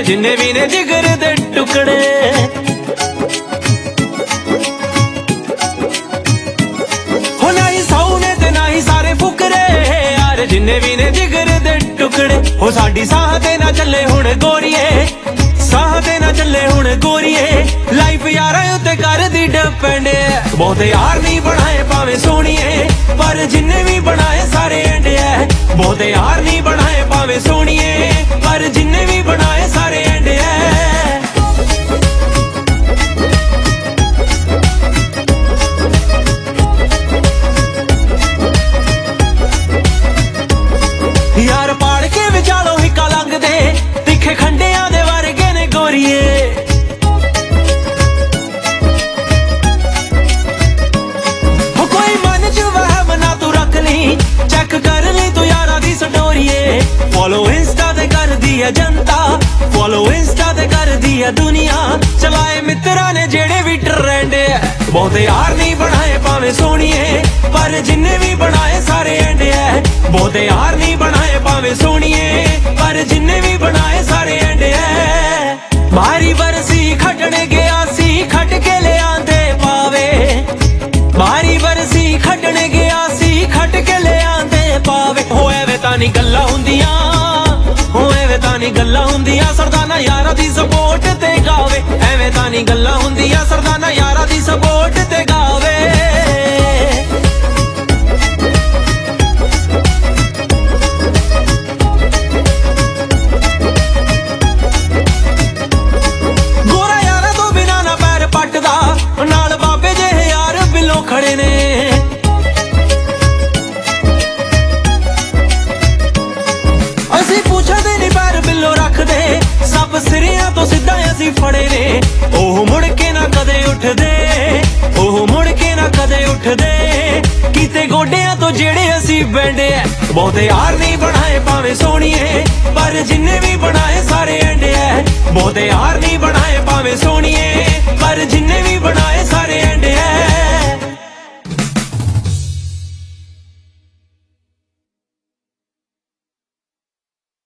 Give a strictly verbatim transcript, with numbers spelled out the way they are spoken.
जिन्ने भी ने जिगर दे टुकड़े। हो ना ही सौ ने ते ना ही सारे फुकरे यार, जिन्ने भी ने जिगर दे टुकड़े। हो साडी साह ते ना चले हुण गोरीए, साह ते ना चले हुण गोरीए, लाइफ यारां उत्ते कर दी डिपेंड। बहुते यार नहीं बनाए भावें सोहणीए, पर जिन्ने भी बनाए सारे एंड है। बहुते यार नहीं बनाए भावें सोहणीए, पर जिन्ने भी बनाए सारे एंड है। यार पाड़ के विचालों हिक्का लंघदे, तिखे खंडियां दे वर्गे ने गोरीए। हो कोई मन च वहम ना तू रख ली, चेक कर ली तू यारा दी स्टोरीए। फॉलो इंस्टा ते कर दी है जनता, फॉलो इंस्टा ते कर दी है दुनिया, चलाए मित्रा ने जेड़े भी ट्रेंड है। बहुते यार नहीं बनाए भावें सोहणीए, पर जिन्ने भी बनाए सारे एंड है। बहुते यार नहीं बनाए भावें सोहणीए, पर जिन्ने भी बनाए सारे एंड है। मारी बरसी खटने गया सी, खट के ले आंदे पावे। मारी बरसी खटने गया सी, खट के ले आंदे पावे। हो एवे तां नी गल्लां हुंदियां, हो एवे तां नी गल्लां हुंदियां, सरदाना यारा दी सपोर्ट ते गावे। एवे तां नी गल्लां हुंदियां, सरदाना यारा दी सपोर्ट ते गावे। गोरा यारा तो बिना ना पैर पटदा, नाल बाबे जेहे यार बिलों खड़े ने। असी पूछदे नी पैर बिल्लो रखदे, सब सिरियां तो सीधा असी फड़े ने। ओह मुड़ के ना कदे उठदे, ओह मुड़ के ना कदे उठदे, कीते गोडियां तो जेड़े असी बैंडे। बहुते यार नहीं बनाए भावें सोहणीए, पर जिन्ने भी बनाए सारे एंड है। बहुते यार नहीं बनाए भावें सोहणीए,